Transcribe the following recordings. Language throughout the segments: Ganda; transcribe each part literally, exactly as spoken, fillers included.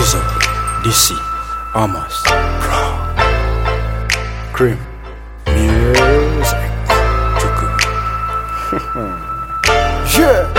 Diesel, D C, Amos, Pro, Cream, Music, Chuku. Yeah.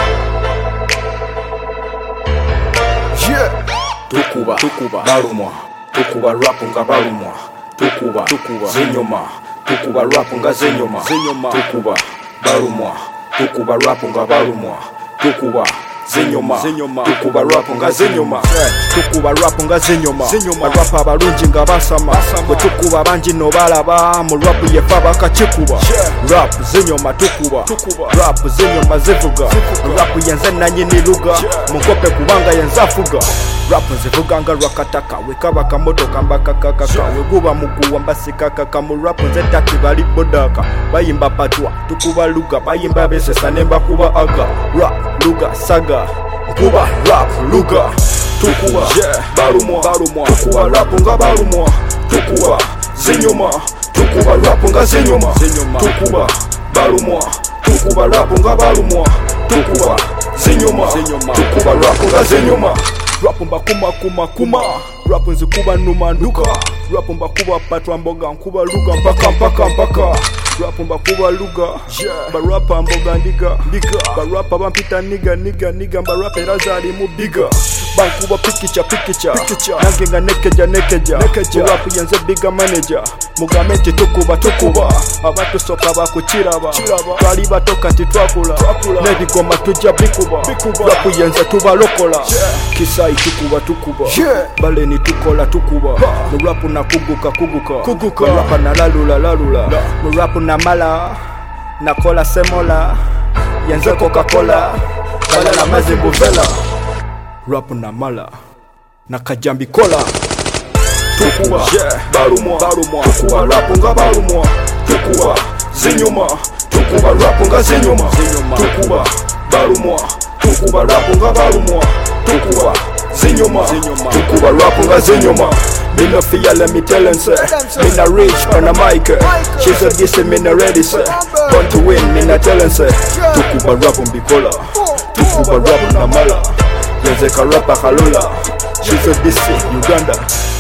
Yeah. Tukuba, Tukuba, Barumwa, Tukuba rap nga Barumwa, Tukuba, Tukuba, Zinyoma, Tukuba rap nga Zinyoma, Zinyoma, Tukuba, Barumwa, Tukuba rap nga Barumwa, Tukuba, Zinyoma, Zinyoma, Tukuba rap nga Zinyoma, Tukuba rap nga Zinyoma, Zinyoma, rap abalungi nga basama, bwe tukuba bangi no balaba, mu rap yefa bakakikuba, rap Zinyoma Tukuba, rap Zinyoma zivuga, rap yenze nanyini luga, munkope kubanga yenze afuga. Rap nzivuga nga rwakataka wekaba kamotoka mbakakakaka weguba muguwa mbasikakaka mu rap nze taki bali bodaka bayimba patwa tukuba luga bayimba besesa nemba kuba aga rap luga saga nkuba rap luga tukuba Barumwa Barumwa tukuba rap nga Barumwa tukuba Zinyoma tukuba rap nga Zinyoma tukuba Barumwa tukuba rap nga Barumwa tukuba Zinyoma tukuba rap nga Zinyoma. Rap mba kuma kuma kuma, rap nzikuba numa nduka, rap mba kuba patwa mboga nkuba luga mpaka mpaka mpaka, rap mba kuba luga, ba rapa mboga ndiga ndiga, ba rapa bampita niga niga niga, ba rapa razali mu biga, bankuba pikicha pikicha, nange nga nekeja nekeja, rap yenze biga manager, mugamente tukuba tukuba, abatu soka bakukiraba, twali batoka titwakula, nebigoma tujja bikuba, rap yenze tubalokola, kisa tukuba tukuba, yeah. Bale ni tukola tukuba, mu rap na kuguka kuguka, kuguka. Mu rap na lalula lalula, mu rap na mala, na kola semola, yenze Coca-Cola, bala na mazimbu vela, rap na mala, na kajambi kola, tukuba, yeah. Barumwa, Barumwa, tukuba rap nga Barumwa, tukuba, Zinyoma, tukuba rap nga Zinyoma, tukuba, Barumwa, tukuba rap nga Barumwa, tukuba, Zinyoma, tukuba rap nga Zinyoma. Me no fear, let me tell him say, me no rich on a mic. She's a decent, me no ready say, born to win, me no tell him say, tukuba rap mbikola, tukuba rap na mala, yenze ka rap akalola. She's a decent, Uganda.